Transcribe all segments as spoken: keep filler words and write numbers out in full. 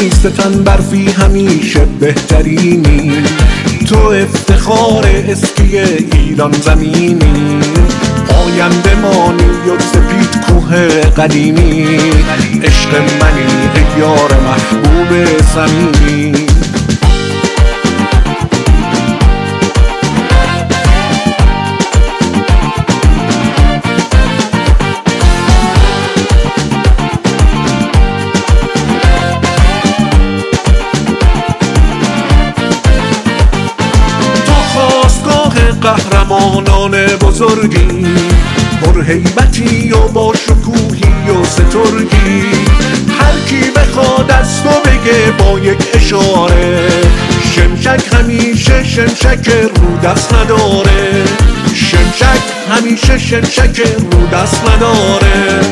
ستن برفی همیشه بهترینی، تو افتخار اسکی ایران زمینی، آینده مانی و سپید کوه قدیمی، عشق منی ای یار محبوب صمیمی. قهرمانان بزرگی، پر هیبتی و با شکوهی و سترگی، هر کی بخواد از تو بگه با یک اشاره، شمشک همیشه شمشک رو دست نداره، شمشک همیشه شمشک رو دست نداره.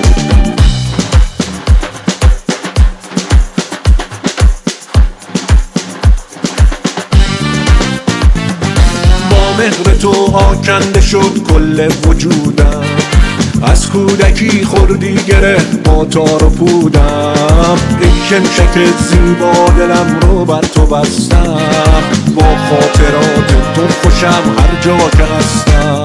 مهر تو آکنده شد کل وجودم، از کودکی خوردی گره با تار و پودم، ای شمشک زیبا دلم رو بر تو بستم، با خاطرات تو خوشم هر جا که هستم.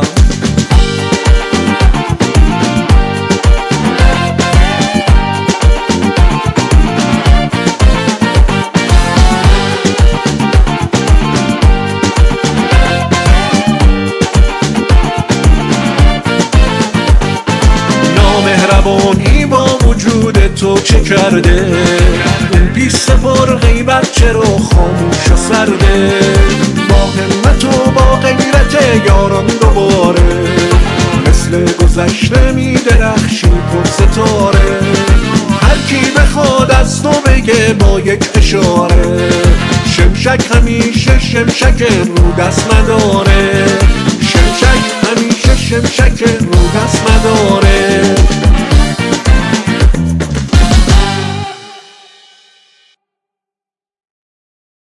مهربانی با وجود تو چه کرده، اون پیش سپار غیبت چرا خاموش و سرده، با همت و با غیرت یاران دوباره، مثل گذشته می درخشی پر ستاره، هر کی بخواد از تو بگه با یک اشاره، شمشک همیشه شمشک رو دست نداره، شمشک همیشه شمشک رو دست نداره.